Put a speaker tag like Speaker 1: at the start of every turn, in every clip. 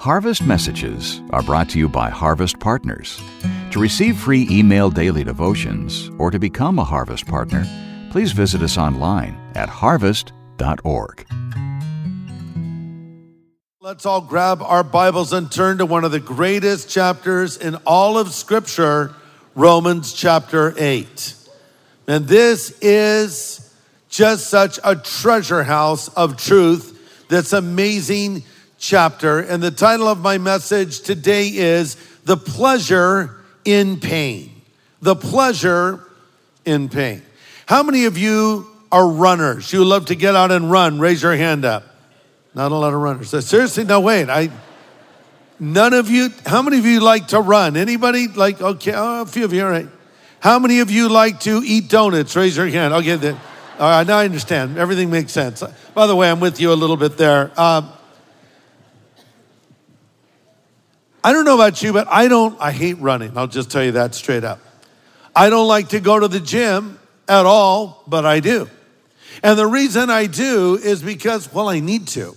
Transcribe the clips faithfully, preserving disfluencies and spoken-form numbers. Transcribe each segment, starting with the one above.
Speaker 1: Harvest Messages are brought to you by Harvest Partners. To receive free email daily devotions or to become a Harvest Partner, please visit us online at harvest dot org.
Speaker 2: Let's all grab our Bibles and turn to one of the greatest chapters in all of Scripture, Romans chapter eight. And this is just such a treasure house of truth, this amazing chapter. And the title of my message today is The Pleasure in Pain. The Pleasure in Pain. How many of you are runners? You love to get out and run? Raise your hand up. Not a lot of runners. Seriously, no, wait. I, none of you, how many of you like to run? Anybody like, okay, oh, a few of you, all right. How many of you like to eat donuts? Raise your hand. Okay, then, all right, now I understand. Everything makes sense. By the way, I'm with you a little bit there. Um, I don't know about you, but I don't, I hate running. I'll just tell you that straight up. I don't like to go to the gym at all, but I do. And the reason I do is because, well, I need to.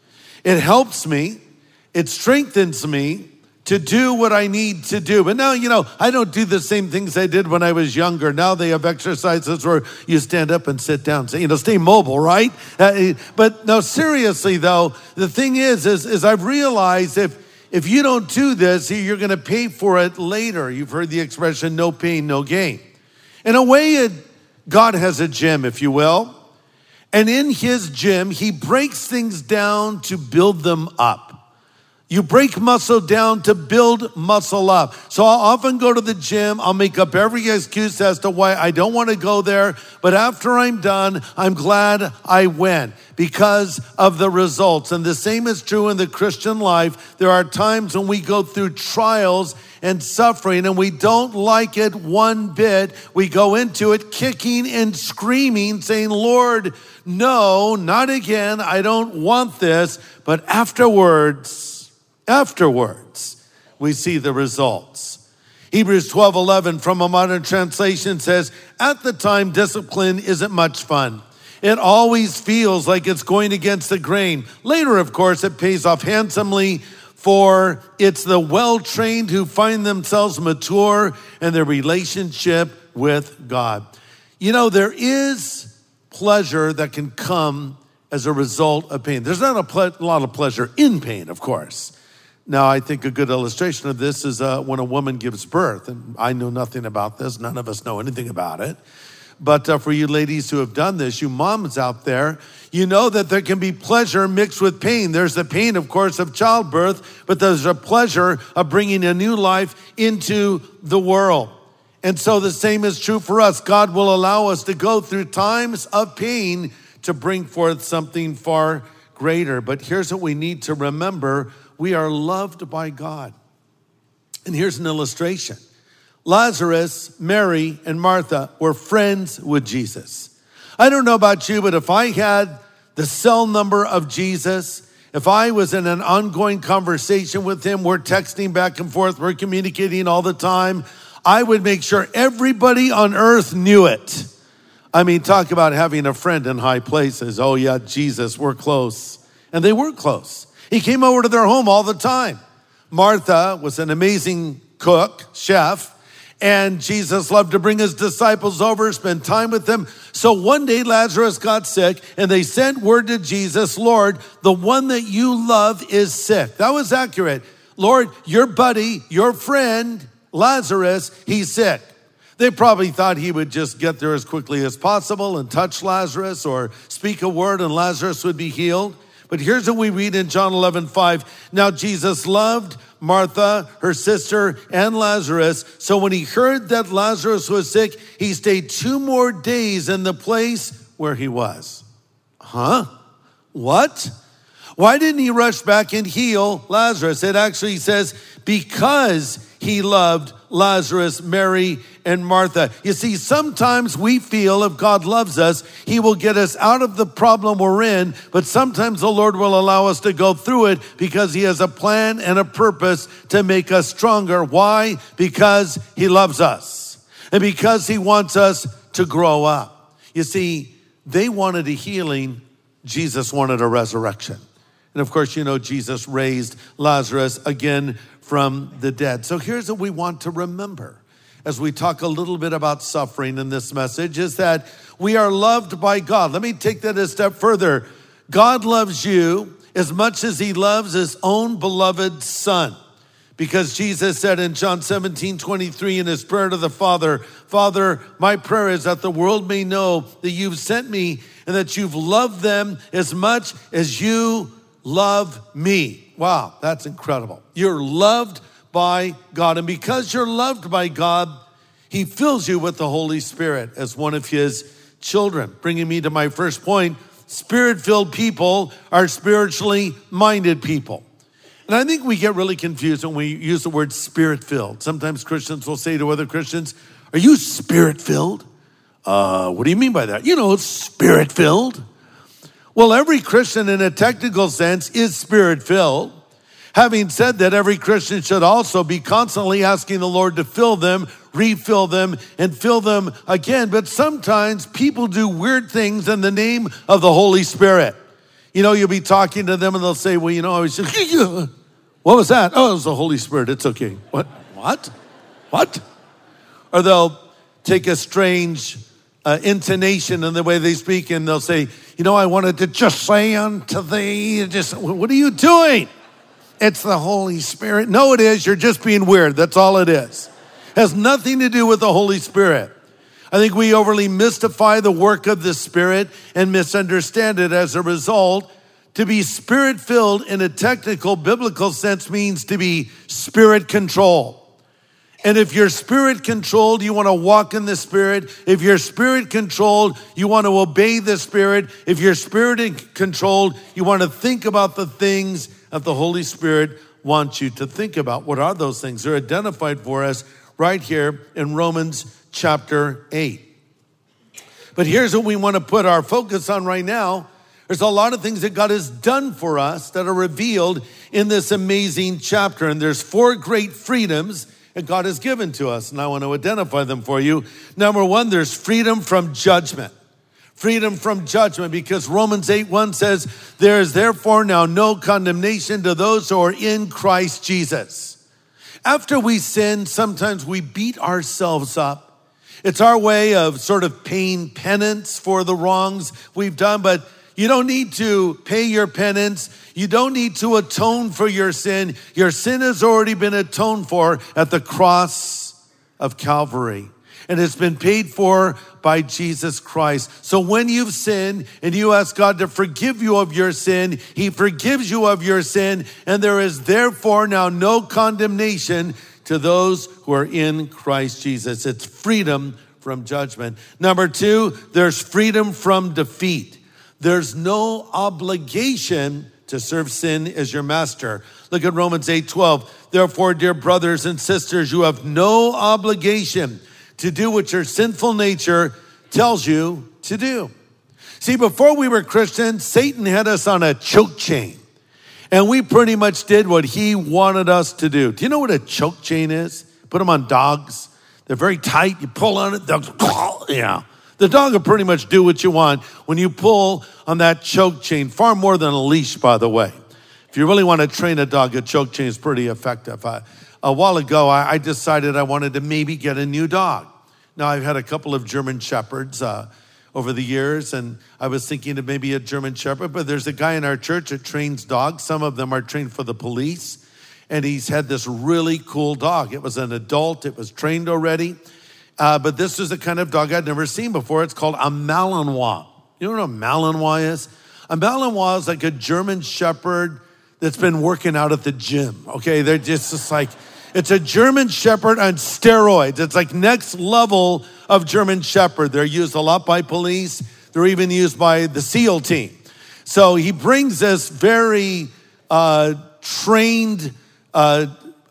Speaker 2: It helps me. It strengthens me to do what I need to do. But now, you know, I don't do the same things I did when I was younger. Now they have exercises where you stand up and sit down. So, you know, stay mobile, right? Uh, but no, seriously though, the thing is, is, is I've realized if, if you don't do this, you're going to pay for it later. You've heard the expression, no pain, no gain. In a way, it, God has a gym, if you will. And in his gym, he breaks things down to build them up. You break muscle down to build muscle up. So I'll often go to the gym. I'll make up every excuse as to why I don't want to go there. But after I'm done, I'm glad I went because of the results. And the same is true in the Christian life. There are times when we go through trials and suffering and we don't like it one bit. We go into it kicking and screaming, saying, Lord, no, not again. I don't want this. But afterwards, Afterwards, we see the results. Hebrews twelve eleven from a modern translation says, at the time, discipline isn't much fun. It always feels like it's going against the grain. Later, of course, it pays off handsomely, for it's the well-trained who find themselves mature in their relationship with God. You know, there is pleasure that can come as a result of pain. There's not a ple- lot of pleasure in pain, of course. Now, I think a good illustration of this is uh, when a woman gives birth. And I know nothing about this. None of us know anything about it. But uh, for you ladies who have done this, you moms out there, you know that there can be pleasure mixed with pain. There's the pain, of course, of childbirth, but there's a pleasure of bringing a new life into the world. And so the same is true for us. God will allow us to go through times of pain to bring forth something far greater. But here's what we need to remember. We are loved by God. And here's an illustration. Lazarus, Mary, and Martha were friends with Jesus. I don't know about you, but if I had the cell number of Jesus, if I was in an ongoing conversation with him, we're texting back and forth, we're communicating all the time, I would make sure everybody on earth knew it. I mean, talk about having a friend in high places. Oh yeah, Jesus, we're close. And they were close. He came over to their home all the time. Martha was an amazing cook, chef, and Jesus loved to bring his disciples over, spend time with them. So one day Lazarus got sick and they sent word to Jesus, Lord, the one that you love is sick. That was accurate. Lord, your buddy, your friend, Lazarus, he's sick. They probably thought he would just get there as quickly as possible and touch Lazarus or speak a word and Lazarus would be healed. But here's what we read in John eleven five. Now Jesus loved Martha, her sister, and Lazarus. So when he heard that Lazarus was sick, he stayed two more days in the place where he was. Huh? What? Why didn't he rush back and heal Lazarus? It actually says because he loved Lazarus, Mary, and Martha. You see, sometimes we feel if God loves us, he will get us out of the problem we're in, but sometimes the Lord will allow us to go through it because he has a plan and a purpose to make us stronger. Why? Because he loves us and because he wants us to grow up. You see, they wanted a healing. Jesus wanted a resurrection. And of course, you know, Jesus raised Lazarus again from the dead. So here's what we want to remember as we talk a little bit about suffering in this message, is that we are loved by God. Let me take that a step further. God loves you as much as he loves his own beloved son. Because Jesus said in John seventeen twenty-three in his prayer to the Father, Father, my prayer is that the world may know that you've sent me and that you've loved them as much as you love me. Wow, that's incredible. You're loved by God. And because you're loved by God, he fills you with the Holy Spirit as one of his children. Bringing me to my first point, spirit-filled people are spiritually minded people. And I think we get really confused when we use the word spirit-filled. Sometimes Christians will say to other Christians, are you spirit-filled? Uh, what do you mean by that? You know, spirit-filled. Well, every Christian in a technical sense is spirit-filled. Having said that, every Christian should also be constantly asking the Lord to fill them, refill them, and fill them again. But sometimes people do weird things in the name of the Holy Spirit. You know, you'll be talking to them and they'll say, well, you know, I was just, what was that? Oh, it was the Holy Spirit. It's okay. What? What? What? Or they'll take a strange uh, intonation in the way they speak and they'll say, you know, I wanted to just say unto thee, just, what are you doing? It's the Holy Spirit. No, it is. You're just being weird. That's all it is. It has nothing to do with the Holy Spirit. I think we overly mystify the work of the Spirit and misunderstand it. As a result, to be spirit-filled in a technical biblical sense means to be spirit-controlled. And if you're spirit-controlled, you want to walk in the Spirit. If you're spirit-controlled, you want to obey the Spirit. If you're spirit-controlled, you want to think about the things that the Holy Spirit wants you to think about. What are those things? They're identified for us right here in Romans chapter eight. But here's what we want to put our focus on right now. There's a lot of things that God has done for us that are revealed in this amazing chapter. And there's four great freedoms that God has given to us. And I want to identify them for you. Number one, there's freedom from judgment. Freedom from judgment, because Romans eight one says, there is therefore now no condemnation to those who are in Christ Jesus. After we sin, sometimes we beat ourselves up. It's our way of sort of paying penance for the wrongs we've done, but you don't need to pay your penance. You don't need to atone for your sin. Your sin has already been atoned for at the cross of Calvary. And it's been paid for by Jesus Christ. So when you've sinned and you ask God to forgive you of your sin, he forgives you of your sin. And there is therefore now no condemnation to those who are in Christ Jesus. It's freedom from judgment. Number two, there's freedom from defeat. There's no obligation to serve sin as your master. Look at Romans eight twelve. Therefore, dear brothers and sisters, you have no obligation to do what your sinful nature tells you to do. See, before we were Christians, Satan had us on a choke chain. And we pretty much did what he wanted us to do. Do you know what a choke chain is? Put them on dogs. They're very tight. You pull on it, dogs, yeah. The dog will pretty much do what you want when you pull on that choke chain, far more than a leash, by the way. If you really want to train a dog, a choke chain is pretty effective. I, a while ago, I, I decided I wanted to maybe get a new dog. Now, I've had a couple of German Shepherds uh, over the years, and I was thinking of maybe a German Shepherd, but there's a guy in our church that trains dogs. Some of them are trained for the police, and he's had this really cool dog. It was an adult. It was trained already, uh, but this was the kind of dog I'd never seen before. It's called a Malinois. You know what a Malinois is? A Malinois is like a German Shepherd that's been working out at the gym, okay? They're just, just like... It's a German Shepherd on steroids. It's like next level of German Shepherd. They're used a lot by police. They're even used by the SEAL team. So he brings this very uh, trained uh,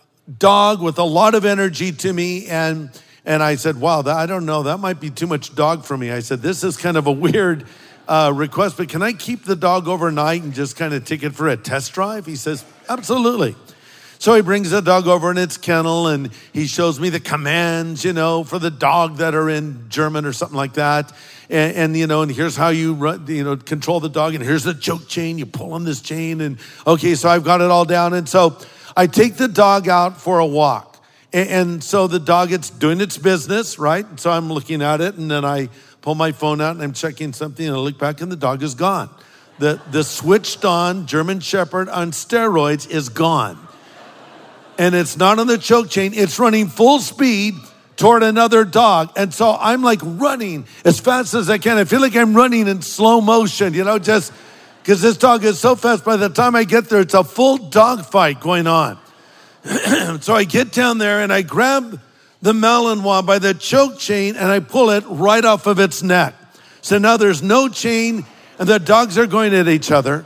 Speaker 2: dog with a lot of energy to me. And, and I said, wow, that, I don't know. That might be too much dog for me. I said, this is kind of a weird uh, request, but can I keep the dog overnight and just kind of take it for a test drive? He says, absolutely. So he brings the dog over in its kennel and he shows me the commands, you know, for the dog that are in German or something like that. And, and you know, and here's how you run, you know, control the dog. And here's the choke chain. You pull on this chain. And okay, so I've got it all down. And so I take the dog out for a walk. And, and so the dog, it's doing its business, right? So I'm looking at it and then I pull my phone out and I'm checking something and I look back and the dog is gone. The, the switched on German Shepherd on steroids is gone. And it's not on the choke chain. It's running full speed toward another dog. And so I'm like running as fast as I can. I feel like I'm running in slow motion, you know, just because this dog is so fast. By the time I get there, it's a full dog fight going on. So I get down there and I grab the Malinois by the choke chain and I pull it right off of its neck. So now there's no chain and the dogs are going at each other.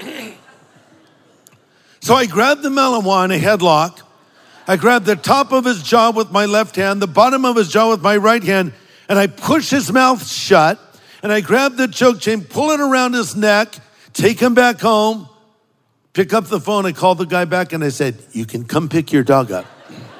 Speaker 2: So I grabbed the Malinois in a headlock. I grabbed the top of his jaw with my left hand, the bottom of his jaw with my right hand, and I push his mouth shut. And I grab the choke chain, pull it around his neck, take him back home, pick up the phone. I called the guy back and I said, you can come pick your dog up.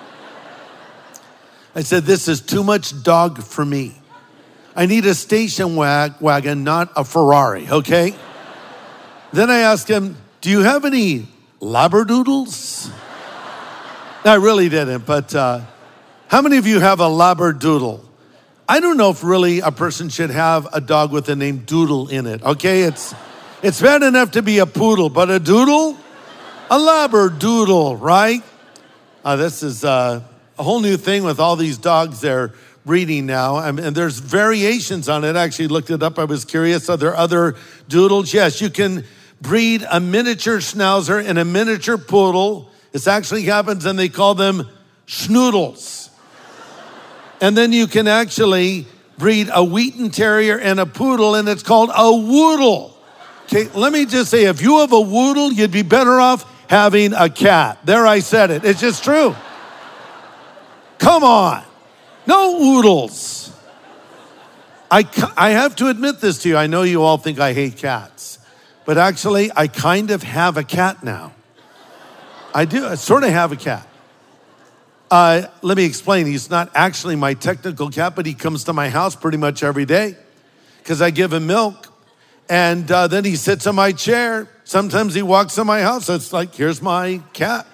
Speaker 2: I said, this is too much dog for me. I need a station wag- wagon, not a Ferrari, okay? Then I asked him, do you have any Labradoodles? I really didn't, but uh, how many of you have a Labradoodle? I don't know if really a person should have a dog with the name Doodle in it, okay? It's it's bad enough to be a poodle, but a doodle? A Labradoodle, right? Uh, this is uh, a whole new thing with all these dogs they're breeding now. I mean, and there's variations on it. I actually looked it up. I was curious. Are there other doodles? Yes, you can breed a miniature schnauzer and a miniature poodle. This actually happens and they call them schnoodles. And then you can actually breed a Wheaten Terrier and a poodle and it's called a woodle. Okay, let me just say, if you have a woodle, you'd be better off having a cat. There, I said it. It's just true. Come on. No oodles. I, I have to admit this to you. I know you all think I hate cats. But actually, I kind of have a cat now. I do. I sort of have a cat. Uh, let me explain. He's not actually my technical cat, but he comes to my house pretty much every day because I give him milk. And uh, then he sits on my chair. Sometimes he walks in my house. It's like, here's my cat.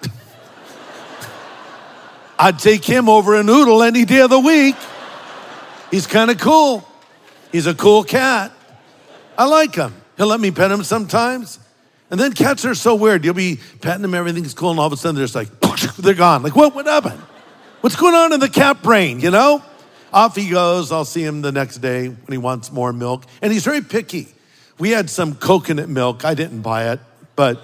Speaker 2: I'd take him over a noodle any day of the week. He's kind of cool. He's a cool cat. I like him. He'll let me pet him sometimes. And then cats are so weird. You'll be petting him, everything's cool, and all of a sudden they're just like, they're gone. Like, what, what happened? What's going on in the cat brain, you know? Off he goes. I'll see him the next day when he wants more milk. And he's very picky. We had some coconut milk. I didn't buy it, but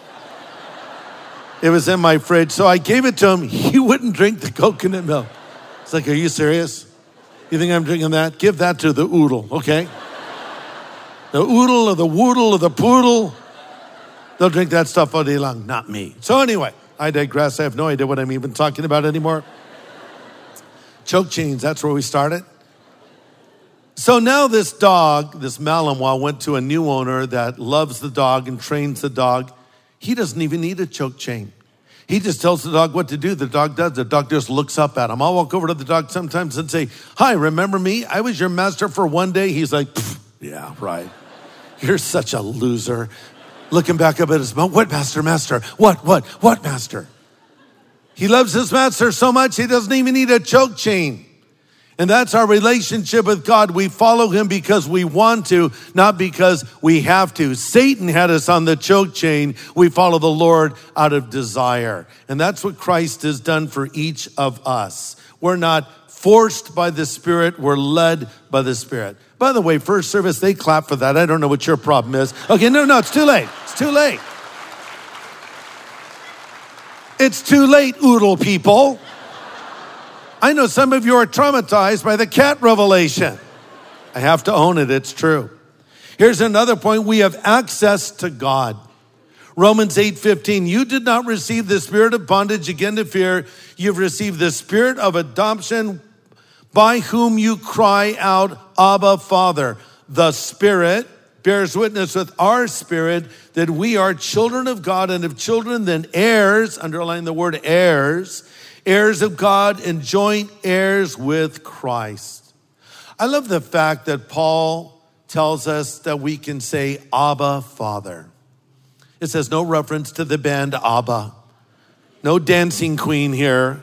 Speaker 2: it was in my fridge. So I gave it to him. He wouldn't drink the coconut milk. It's like, are you serious? You think I'm drinking that? Give that to the oodle, okay? The oodle or the woodle or the poodle, they'll drink that stuff all day long, not me. So anyway, I digress. I have no idea what I'm even talking about anymore. Choke chains, that's where we started. So now this dog, this Malinois, went to a new owner that loves the dog and trains the dog. He doesn't even need a choke chain. He just tells the dog what to do. The dog does. The dog just looks up at him. I'll walk over to the dog sometimes and say, hi, remember me? I was your master for one day. He's like, yeah, right. You're such a loser. Looking back up at his mouth, what master, master? What, what, what master? He loves his master so much, he doesn't even need a choke chain. And that's our relationship with God. We follow him because we want to, not because we have to. Satan had us on the choke chain. We follow the Lord out of desire. And that's what Christ has done for each of us. We're not forced by the Spirit. We're led by the Spirit. By the way, first service, they clap for that. I don't know what your problem is. Okay, no, no, it's too late. It's too late. It's too late, oodle people. I know some of you are traumatized by the cat revelation. I have to own it. It's true. Here's another point. We have access to God. Romans eight fifteen, you did not receive the spirit of bondage again to fear. You've received the spirit of adoption by whom you cry out, Abba, Father. The Spirit bears witness with our spirit that we are children of God, and if children, then heirs, underline the word heirs, heirs of God and joint heirs with Christ. I love the fact that Paul tells us that we can say, Abba, Father. It says no reference to the band Abba. No dancing queen here.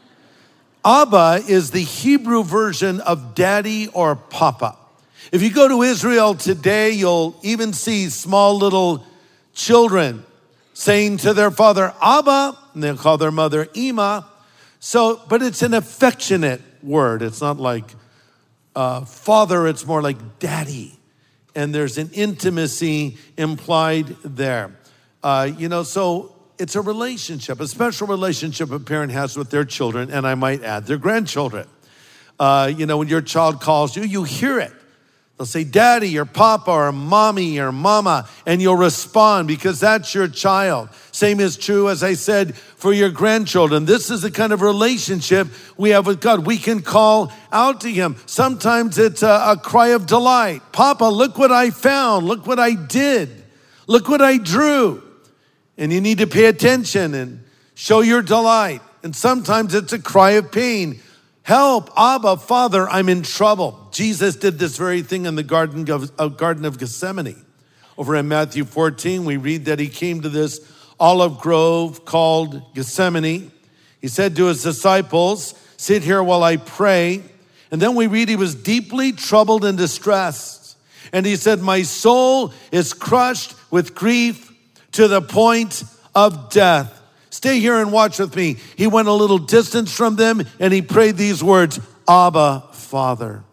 Speaker 2: Abba is the Hebrew version of daddy or papa. If you go to Israel today, you'll even see small little children saying to their father, Abba, and they'll call their mother Ima. So, but it's an affectionate word. It's not like uh, father, it's more like daddy. And there's an intimacy implied there. Uh, you know, so it's a relationship, a special relationship a parent has with their children, and I might add, their grandchildren. Uh, you know, when your child calls you, you hear it. They'll say, daddy or papa or mommy or mama, and you'll respond because that's your child. Same is true, as I said, for your grandchildren. This is the kind of relationship we have with God. We can call out to him. Sometimes it's a, a cry of delight. Papa, look what I found. Look what I did. Look what I drew. And you need to pay attention and show your delight. And sometimes it's a cry of pain. Help, Abba, Father, I'm in trouble. Jesus did this very thing in the Garden of, uh, Garden of Gethsemane. Over in Matthew fourteen, we read that he came to this olive grove called Gethsemane. He said to his disciples, sit here while I pray. And then we read he was deeply troubled and distressed. And he said, my soul is crushed with grief to the point of death. Stay here and watch with me. He went a little distance from them and he prayed these words, Abba, Father.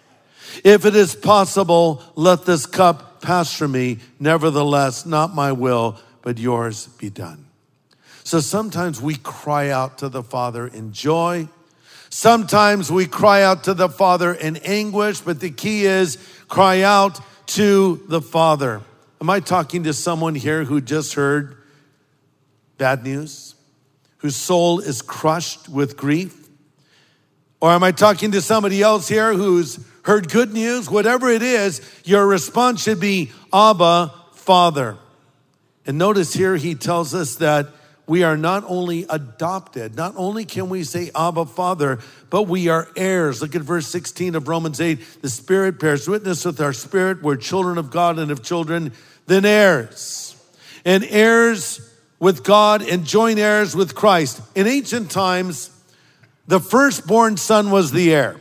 Speaker 2: If it is possible, let this cup pass from me. Nevertheless, not my will, but yours be done. So sometimes we cry out to the Father in joy. Sometimes we cry out to the Father in anguish, but the key is cry out to the Father. Am I talking to someone here who just heard bad news, whose soul is crushed with grief? Or am I talking to somebody else here who's heard good news? Whatever it is, your response should be, Abba, Father. And notice here he tells us that we are not only adopted, not only can we say Abba, Father, but we are heirs. Look at verse sixteen of Romans eight. The Spirit bears witness with our spirit. We're children of God, and if children, then heirs. And heirs with God and joint heirs with Christ. In ancient times, the firstborn son was the heir.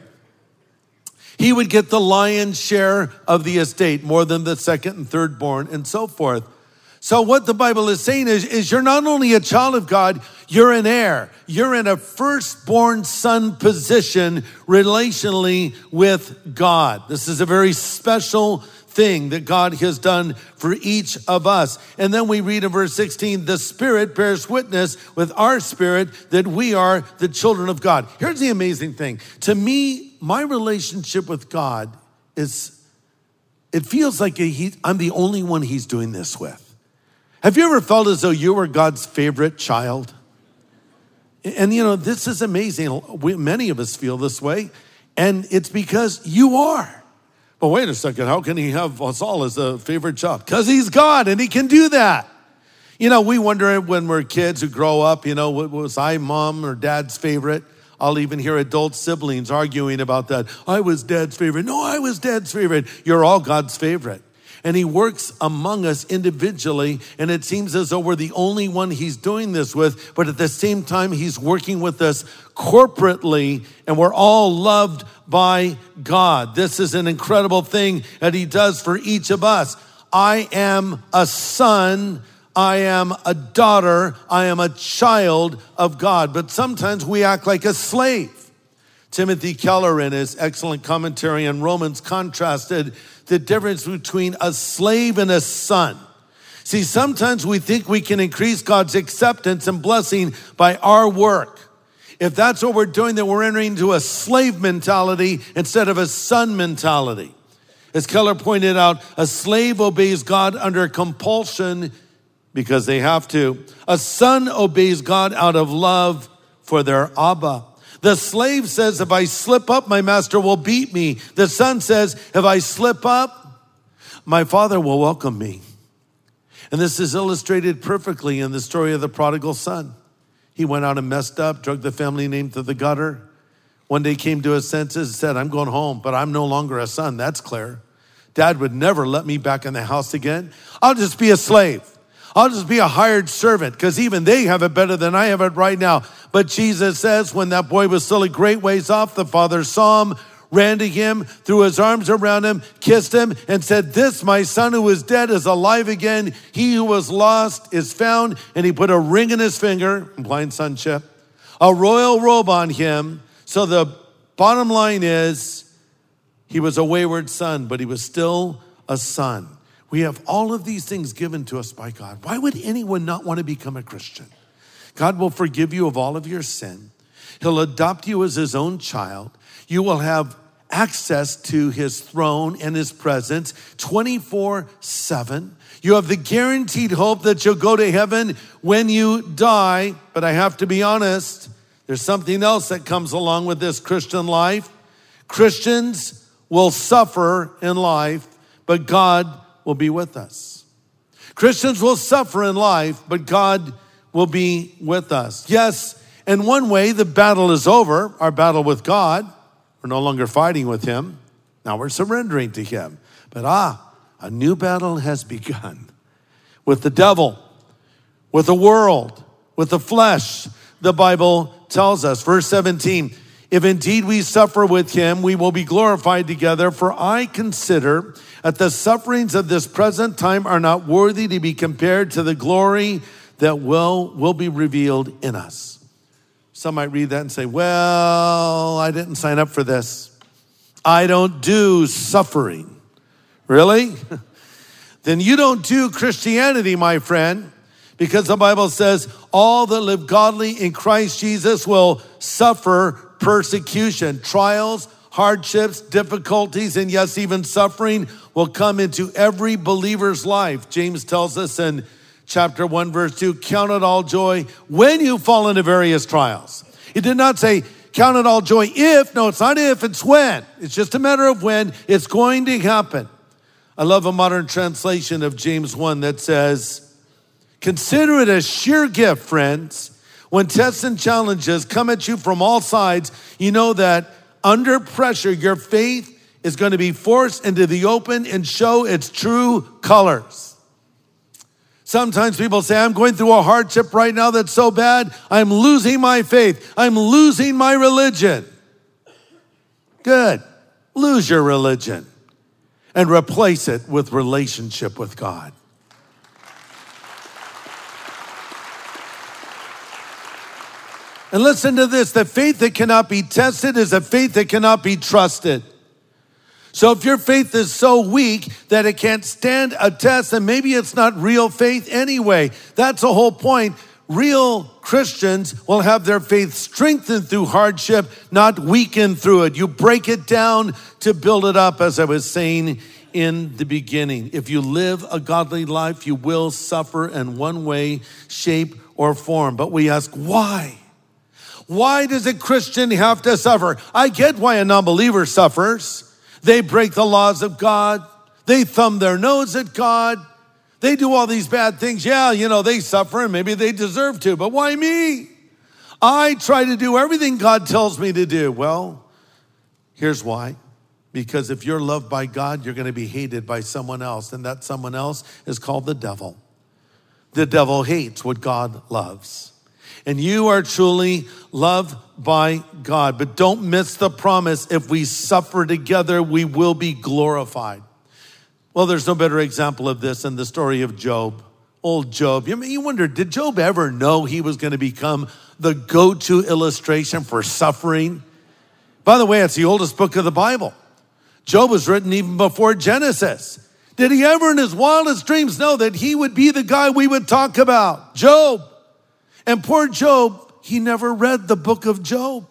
Speaker 2: He would get the lion's share of the estate, more than the second and third born, and so forth. So what the Bible is saying is, is you're not only a child of God, you're an heir. You're in a firstborn son position relationally with God. This is a very special thing that God has done for each of us. And then we read in verse sixteen, the Spirit bears witness with our spirit that we are the children of God. Here's the amazing thing. To me, my relationship with God is, it feels like he, I'm the only one he's doing this with. Have you ever felt as though you were God's favorite child? And you know, this is amazing. We, many of us feel this way. And it's because you are. But wait a second, how can he have us all as a favorite child? Because he's God and he can do that. You know, we wonder when we're kids who grow up, you know, was I mom or dad's favorite? I'll even hear adult siblings arguing about that. I was dad's favorite. No, I was dad's favorite. You're all God's favorite. And he works among us individually, and it seems as though we're the only one he's doing this with, but at the same time, he's working with us corporately, and we're all loved by God. This is an incredible thing that he does for each of us. I am a son, I am a daughter, I am a child of God, but sometimes we act like a slave. Timothy Keller, in his excellent commentary on Romans, contrasted the difference between a slave and a son. See, sometimes we think we can increase God's acceptance and blessing by our work. If that's what we're doing, then we're entering into a slave mentality instead of a son mentality. As Keller pointed out, a slave obeys God under compulsion because they have to. A son obeys God out of love for their Abba. The slave says, if I slip up, my master will beat me. The son says, if I slip up, my Father will welcome me. And this is illustrated perfectly in the story of the prodigal son. He went out and messed up, dragged the family name to the gutter. One day came to his senses and said, I'm going home, but I'm no longer a son. That's clear. Dad would never let me back in the house again. I'll just be a slave. I'll just be a hired servant, because even they have it better than I have it right now. But Jesus says when that boy was still a great ways off, the father saw him, ran to him, threw his arms around him, kissed him, and said, this, my son who was dead, is alive again. He who was lost is found. And he put a ring in his finger, implying sonship, a royal robe on him. So the bottom line is, he was a wayward son, but he was still a son. We have all of these things given to us by God. Why would anyone not want to become a Christian? God will forgive you of all of your sin. He'll adopt you as his own child. You will have access to his throne and his presence twenty-four seven. You have the guaranteed hope that you'll go to heaven when you die. But I have to be honest, there's something else that comes along with this Christian life. Christians will suffer in life, but God will be with us. Christians will suffer in life, but God will be with us. Yes, in one way, the battle is over, our battle with God. We're no longer fighting with him. Now we're surrendering to him. But ah, a new battle has begun with the devil, with the world, with the flesh. The Bible tells us, verse seventeen, if indeed we suffer with him, we will be glorified together. For I consider that the sufferings of this present time are not worthy to be compared to the glory that will, will be revealed in us. Some might read that and say, well, I didn't sign up for this. I don't do suffering. Really? Then you don't do Christianity, my friend, because the Bible says all that live godly in Christ Jesus will suffer persecution, trials, hardships, difficulties, and yes, even suffering will come into every believer's life. James tells us in chapter one, verse two, count it all joy when you fall into various trials. He did not say, count it all joy if. No, it's not if, it's when. It's just a matter of when. It's going to happen. I love a modern translation of James one that says, consider it a sheer gift, friends. When tests and challenges come at you from all sides, you know that under pressure, your faith is going to be forced into the open and show its true colors. Sometimes people say, I'm going through a hardship right now that's so bad, I'm losing my faith. I'm losing my religion. Good. Lose your religion and replace it with relationship with God. And listen to this, the faith that cannot be tested is a faith that cannot be trusted. So if your faith is so weak that it can't stand a test, then maybe it's not real faith anyway. That's the whole point. Real Christians will have their faith strengthened through hardship, not weakened through it. You break it down to build it up, as I was saying in the beginning. If you live a godly life, you will suffer in one way, shape, or form. But we ask, why? Why does a Christian have to suffer? I get why a non-believer suffers. They break the laws of God. They thumb their nose at God. They do all these bad things. Yeah, you know, they suffer and maybe they deserve to, but why me? I try to do everything God tells me to do. Well, here's why. Because if you're loved by God, you're going to be hated by someone else, and that someone else is called the devil. The devil hates what God loves. And you are truly loved by God. But don't miss the promise. If we suffer together, we will be glorified. Well, there's no better example of this than the story of Job. Old Job. You, you wonder, did Job ever know he was going to become the go-to illustration for suffering? By the way, it's the oldest book of the Bible. Job was written even before Genesis. Did he ever in his wildest dreams know that he would be the guy we would talk about? Job. And poor Job, he never read the book of Job.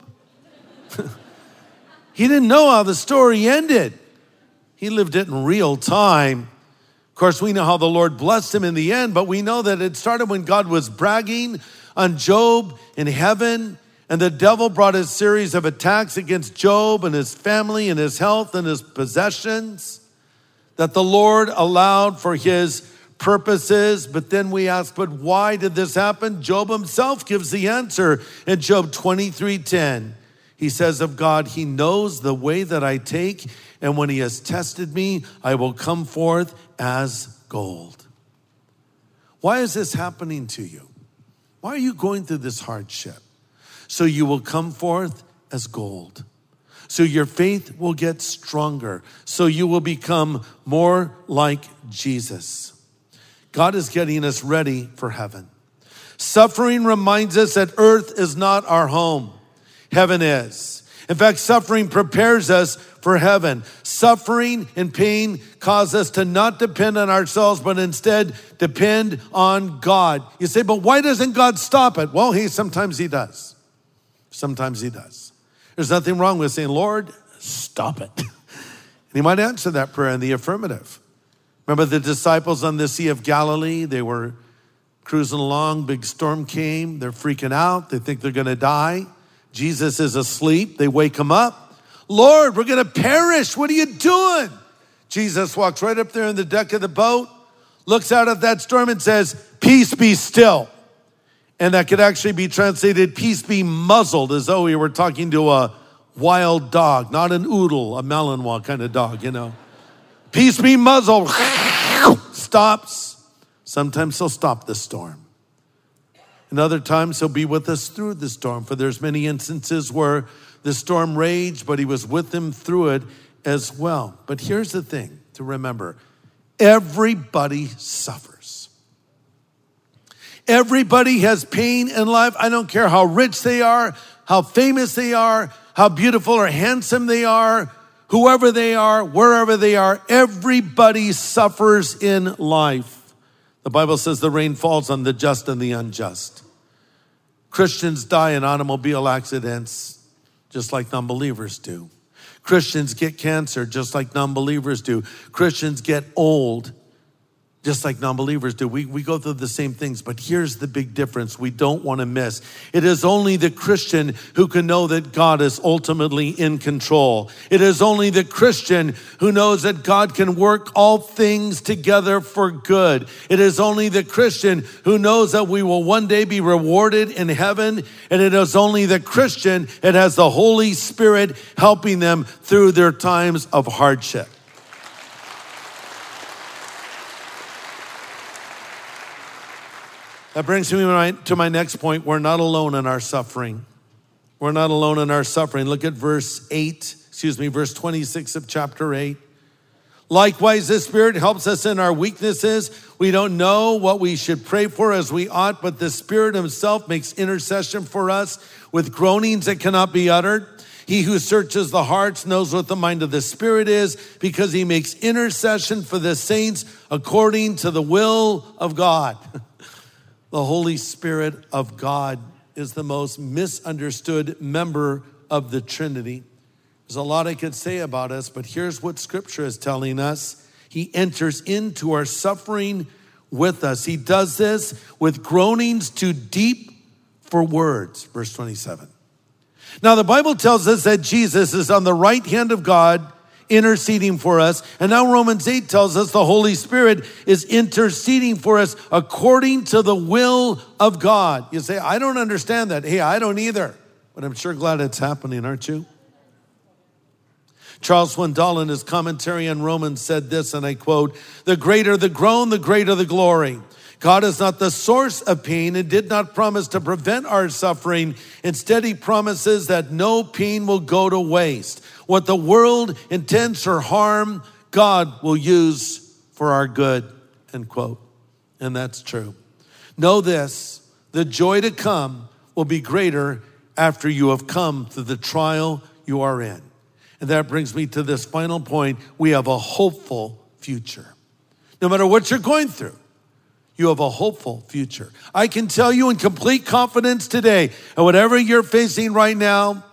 Speaker 2: He didn't know how the story ended. He lived it in real time. Of course, we know how the Lord blessed him in the end, but we know that it started when God was bragging on Job in heaven, and the devil brought a series of attacks against Job and his family and his health and his possessions. that the Lord allowed for his purposes. But then we ask, but why did this happen? Job himself gives the answer in Job twenty-three ten. He says of God, he knows the way that I take, and when he has tested me, I will come forth as gold. Why is this happening to you? Why are you going through this hardship? So you will come forth as gold. So your faith will get stronger. So you will become more like Jesus. God is getting us ready for heaven. Suffering reminds us that earth is not our home. Heaven is. In fact, suffering prepares us for heaven. Suffering and pain cause us to not depend on ourselves, but instead depend on God. You say, but why doesn't God stop it? Well, he sometimes he does. Sometimes he does. There's nothing wrong with saying, Lord, stop it. And he might answer that prayer in the affirmative. Remember the disciples on the Sea of Galilee? They were cruising along, big storm came, they're freaking out, they think they're gonna die. Jesus is asleep, they wake him up. Lord, we're gonna perish, what are you doing? Jesus walks right up there on the deck of the boat, looks out at that storm and says, peace be still. And that could actually be translated, peace be muzzled, as though we were talking to a wild dog, not an oodle, a Malinois kind of dog, you know. Peace be muzzled, stops. Sometimes he'll stop the storm. And other times he'll be with us through the storm. For there's many instances where the storm raged, but he was with them through it as well. But here's the thing to remember. Everybody suffers. Everybody has pain in life. I don't care how rich they are, how famous they are, how beautiful or handsome they are, whoever they are, wherever they are, everybody suffers in life. The Bible says the rain falls on the just and the unjust. Christians die in automobile accidents just like non-believers do. Christians get cancer just like non-believers do. Christians get old just like non-believers do. We, we go through the same things, but here's the big difference we don't want to miss. It is only the Christian who can know that God is ultimately in control. It is only the Christian who knows that God can work all things together for good. It is only the Christian who knows that we will one day be rewarded in heaven. And it is only the Christian that has the Holy Spirit helping them through their times of hardship. That brings me to my next point. We're not alone in our suffering. We're not alone in our suffering. Look at verse eight, excuse me, verse twenty-six of chapter eight. Likewise, the Spirit helps us in our weaknesses. We don't know what we should pray for as we ought, but the Spirit himself makes intercession for us with groanings that cannot be uttered. He who searches the hearts knows what the mind of the Spirit is, because he makes intercession for the saints according to the will of God. The Holy Spirit of God is the most misunderstood member of the Trinity. There's a lot I could say about us, but here's what Scripture is telling us. He enters into our suffering with us. He does this with groanings too deep for words. Verse twenty-seven. Now the Bible tells us that Jesus is on the right hand of God, interceding for us. And now Romans eight tells us the Holy Spirit is interceding for us according to the will of God. You say, I don't understand that. Hey, I don't either. But I'm sure glad it's happening, aren't you? Charles Swindoll in his commentary on Romans said this, and I quote, the greater the groan, the greater the glory. God is not the source of pain and did not promise to prevent our suffering. Instead, he promises that no pain will go to waste. What the world intends for harm, God will use for our good, end quote. And that's true. Know this, the joy to come will be greater after you have come through the trial you are in. And that brings me to this final point. We have a hopeful future. No matter what you're going through, you have a hopeful future. I can tell you in complete confidence today, and whatever you're facing right now,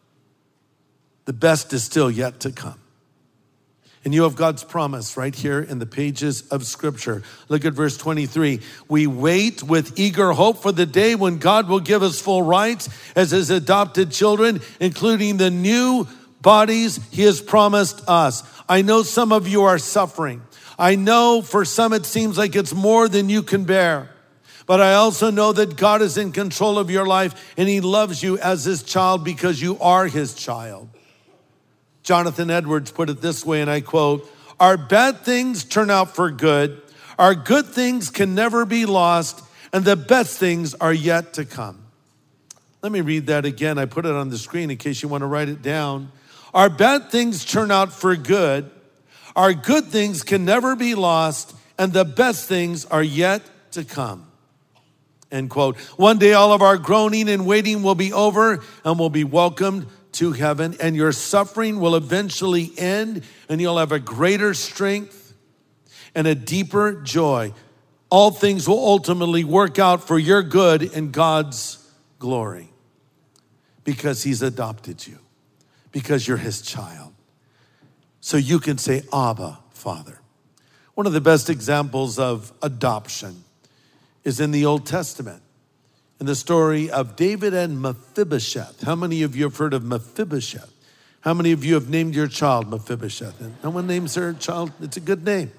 Speaker 2: the best is still yet to come. And you have God's promise right here in the pages of Scripture. Look at verse twenty-three. We wait with eager hope for the day when God will give us full rights as his adopted children, including the new bodies he has promised us. I know some of you are suffering. I know for some it seems like it's more than you can bear. But I also know that God is in control of your life and he loves you as his child because you are his child. Jonathan Edwards put it this way, and I quote, "Our bad things turn out for good. Our good things can never be lost, and the best things are yet to come." Let me read that again. I put it on the screen in case you want to write it down. Our bad things turn out for good. Our good things can never be lost, and the best things are yet to come. End quote. One day all of our groaning and waiting will be over and we'll be welcomed to heaven, and your suffering will eventually end, and you'll have a greater strength and a deeper joy. All things will ultimately work out for your good and God's glory because he's adopted you, because you're his child. So you can say, Abba, Father. One of the best examples of adoption is in the Old Testament, in the story of David and Mephibosheth. How many of you have heard of Mephibosheth? How many of you have named your child Mephibosheth? And no one names their child, it's a good name.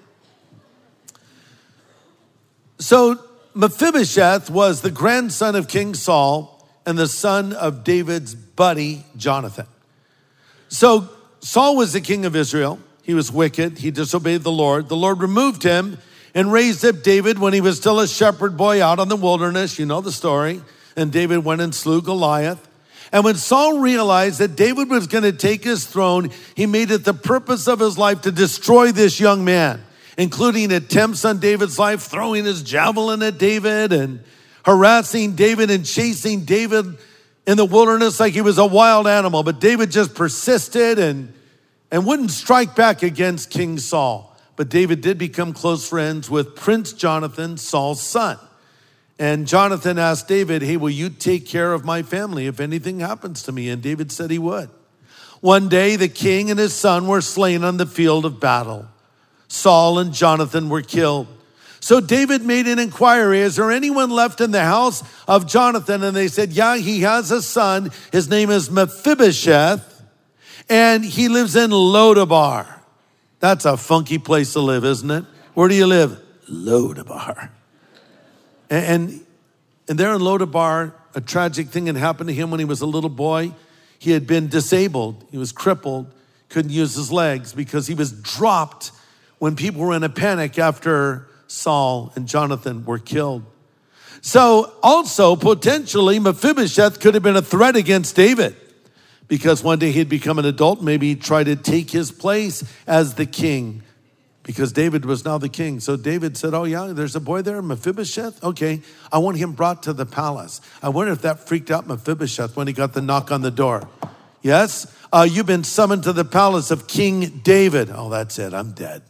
Speaker 2: So Mephibosheth was the grandson of King Saul and the son of David's buddy, Jonathan. So Saul was the king of Israel. He was wicked. He disobeyed the Lord. The Lord removed him and raised up David when he was still a shepherd boy out on the wilderness. You know the story. And David went and slew Goliath. And when Saul realized that David was going to take his throne, he made it the purpose of his life to destroy this young man, including attempts on David's life, throwing his javelin at David and harassing David and chasing David in the wilderness like he was a wild animal. But David just persisted and, and wouldn't strike back against King Saul. But David did become close friends with Prince Jonathan, Saul's son. And Jonathan asked David, hey, will you take care of my family if anything happens to me? And David said he would. One day, the king and his son were slain on the field of battle. Saul and Jonathan were killed. So David made an inquiry, is there anyone left in the house of Jonathan? And they said, yeah, he has a son. His name is Mephibosheth, and he lives in Lodabar. That's a funky place to live, isn't it? Where do you live? Lodabar. And, and there in Lodabar, a tragic thing had happened to him when he was a little boy. He had been disabled. He was crippled, couldn't use his legs because he was dropped when people were in a panic after Saul and Jonathan were killed. So also, potentially, Mephibosheth could have been a threat against David, because one day he'd become an adult, maybe he'd try to take his place as the king, because David was now the king. So David said, oh yeah, there's a boy there, Mephibosheth? Okay, I want him brought to the palace. I wonder if that freaked out Mephibosheth when he got the knock on the door. Yes, uh, you've been summoned to the palace of King David. Oh, that's it, I'm dead.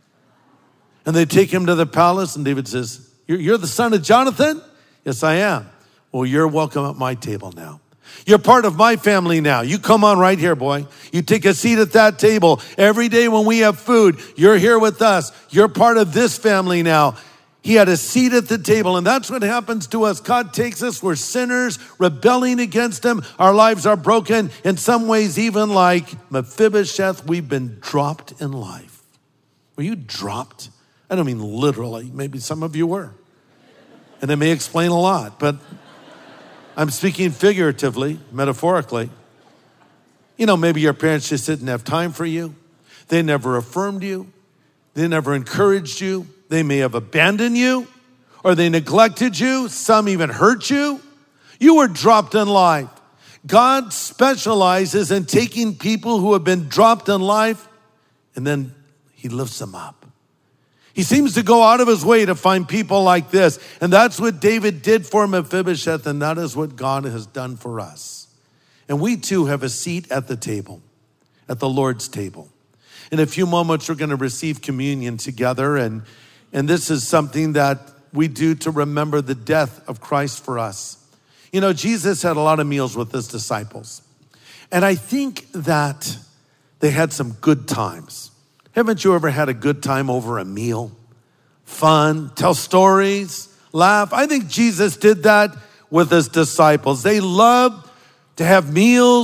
Speaker 2: And they take him to the palace, and David says, you're, you're the son of Jonathan? Yes, I am. Well, you're welcome at my table now. You're part of my family now. You come on right here, boy. You take a seat at that table. Every day when we have food, you're here with us. You're part of this family now. He had a seat at the table, and that's what happens to us. God takes us. We're sinners, rebelling against him. Our lives are broken. In some ways, even like Mephibosheth, we've been dropped in life. Were you dropped? I don't mean literally. Maybe some of you were. And it may explain a lot, but I'm speaking figuratively, metaphorically. You know, maybe your parents just didn't have time for you. They never affirmed you. They never encouraged you. They may have abandoned you, or they neglected you. Some even hurt you. You were dropped in life. God specializes in taking people who have been dropped in life, and then he lifts them up. He seems to go out of his way to find people like this. And that's what David did for Mephibosheth, and that is what God has done for us. And we too have a seat at the table, at the Lord's table. In a few moments, we're going to receive communion together. And, and this is something that we do to remember the death of Christ for us. You know, Jesus had a lot of meals with his disciples. And I think that they had some good times. Haven't you ever had a good time over a meal? Fun, tell stories, laugh. I think Jesus did that with his disciples. They loved to have meals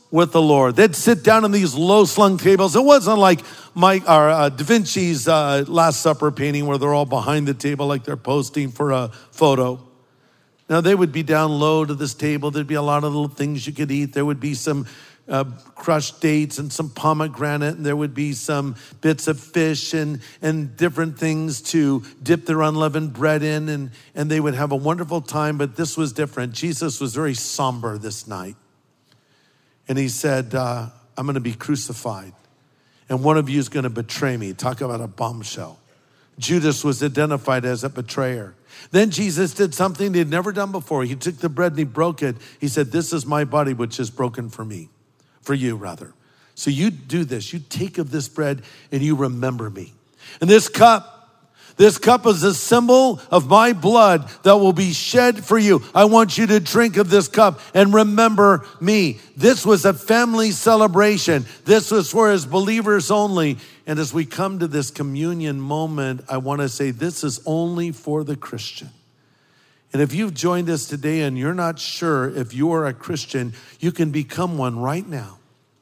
Speaker 2: with the Lord. They'd sit down on these low-slung tables. It wasn't like Mike or uh, Da Vinci's uh, Last Supper painting where they're all behind the table like they're posting for a photo. Now, they would be down low to this table. There'd be a lot of little things you could eat. There would be some uh, crushed dates and some pomegranate, and there would be some bits of fish and, and different things to dip their unleavened bread in, and, and they would have a wonderful time, but this was different. Jesus was very somber this night. And he said, uh, I'm going to be crucified, and one of you is going to betray me. Talk about a bombshell. Judas was identified as a betrayer. Then Jesus did something he'd never done before. He took the bread and he broke it. He said, this is my body, which is broken for me, for you rather. So you do this. You take of this bread and you remember me. And this cup, this cup is a symbol of my blood that will be shed for you. I want you to drink of this cup and remember me. This was a family celebration. This was for his believers only. And as we come to this communion moment, I want to say this is only for the Christian. And if you've joined us today and you're not sure if you are a Christian, you can become one right now.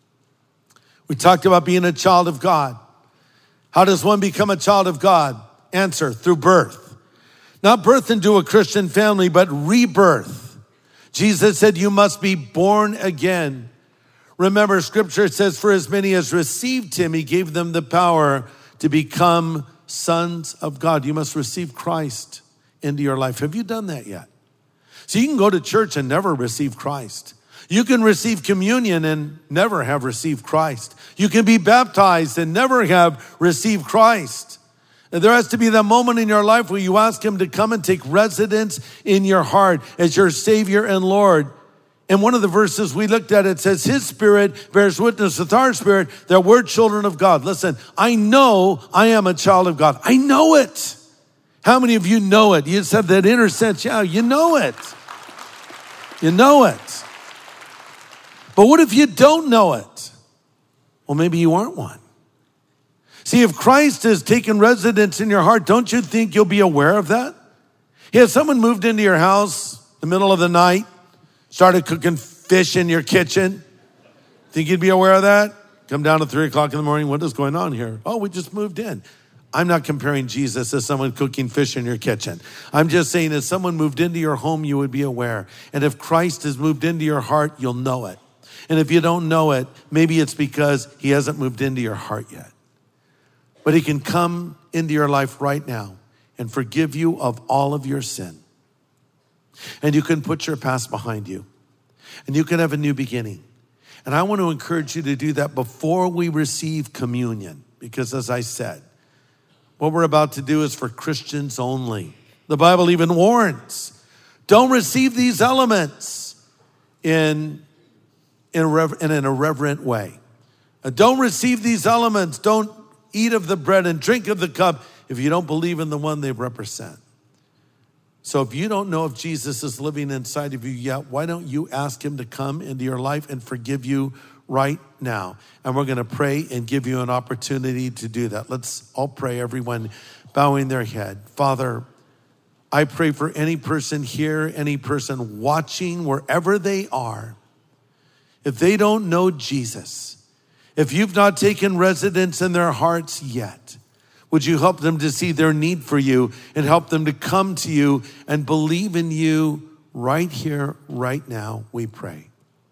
Speaker 2: We talked about being a child of God. How does one become a child of God? Answer, through birth. Not birth into a Christian family, but rebirth. Jesus said you must be born again. Remember, scripture says, for as many as received him, he gave them the power to become sons of God. You must receive Christ into your life. Have you done that yet? So you can go to church and never receive Christ. You can receive communion and never have received Christ. You can be baptized and never have received Christ. And there has to be that moment in your life where you ask him to come and take residence in your heart as your Savior and Lord. And one of the verses we looked at, it says, his spirit bears witness with our spirit that we're children of God. Listen, I know I am a child of God. I know it. How many of you know it? You said that inner sense. Yeah, you know it. You know it. But what if you don't know it? Well, maybe you aren't one. See, if Christ has taken residence in your heart, don't you think you'll be aware of that? Yeah, someone moved into your house in the middle of the night, started cooking fish in your kitchen. Think you'd be aware of that? Come down at three o'clock in the morning, what is going on here? Oh, we just moved in. I'm not comparing Jesus to someone cooking fish in your kitchen. I'm just saying if someone moved into your home, you would be aware. And if Christ has moved into your heart, you'll know it. And if you don't know it, maybe it's because he hasn't moved into your heart yet. But he can come into your life right now and forgive you of all of your sin. And you can put your past behind you. And you can have a new beginning. And I want to encourage you to do that before we receive communion. Because as I said, what we're about to do is for Christians only. The Bible even warns, don't receive these elements in, in, in an irreverent way. Don't receive these elements. Don't eat of the bread and drink of the cup if you don't believe in the one they represent. So if you don't know if Jesus is living inside of you yet, why don't you ask him to come into your life and forgive you right now? And we're going to pray and give you an opportunity to do that. Let's all pray, everyone bowing their head. Father, I pray for any person here, any person watching, wherever they are. If they don't know Jesus, if you've not taken residence in their hearts yet, would you help them to see their need for you and help them to come to you and believe in you right here, right now, we pray.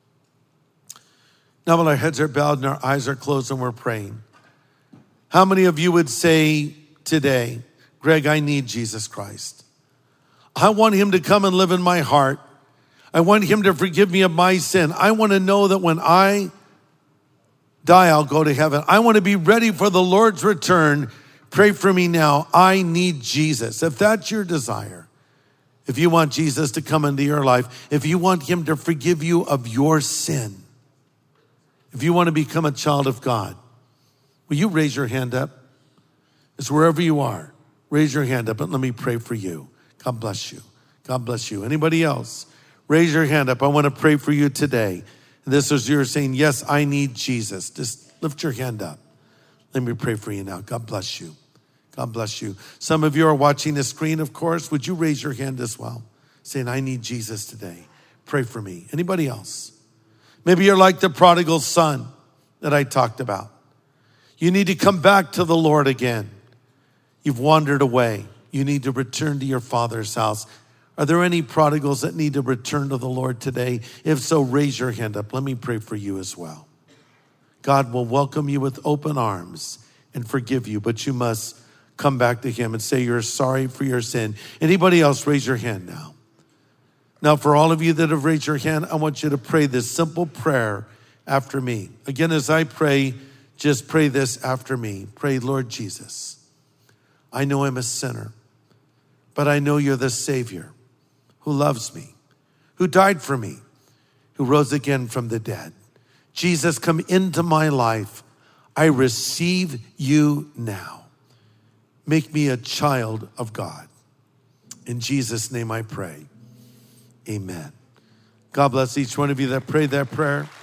Speaker 2: Now, while our heads are bowed and our eyes are closed and we're praying, how many of you would say today, Greg, I need Jesus Christ. I want him to come and live in my heart. I want him to forgive me of my sin. I want to know that when I die, I'll go to heaven. I want to be ready for the Lord's return. Pray for me now. I need Jesus. If that's your desire, if you want Jesus to come into your life, if you want him to forgive you of your sin, if you want to become a child of God, will you raise your hand up? It's wherever you are. Raise your hand up and let me pray for you. God bless you. God bless you. Anybody else? Raise your hand up. I want to pray for you today. This is you're saying, yes, I need Jesus. Just lift your hand up. Let me pray for you now. God bless you. God bless you. Some of you are watching the screen, of course. Would you raise your hand as well? Saying, I need Jesus today. Pray for me. Anybody else? Maybe you're like the prodigal son that I talked about. You need to come back to the Lord again. You've wandered away. You need to return to your Father's house. Are there any prodigals that need to return to the Lord today? If so, raise your hand up. Let me pray for you as well. God will welcome you with open arms and forgive you, but you must come back to him and say you're sorry for your sin. Anybody else, raise your hand now. Now, for all of you that have raised your hand, I want you to pray this simple prayer after me. Again, as I pray, just pray this after me. Pray, Lord Jesus, I know I'm a sinner, but I know you're the Savior who loves me, who died for me, who rose again from the dead. Jesus, come into my life. I receive you now. Make me a child of God. In Jesus' name I pray. Amen. God bless each one of you that prayed that prayer.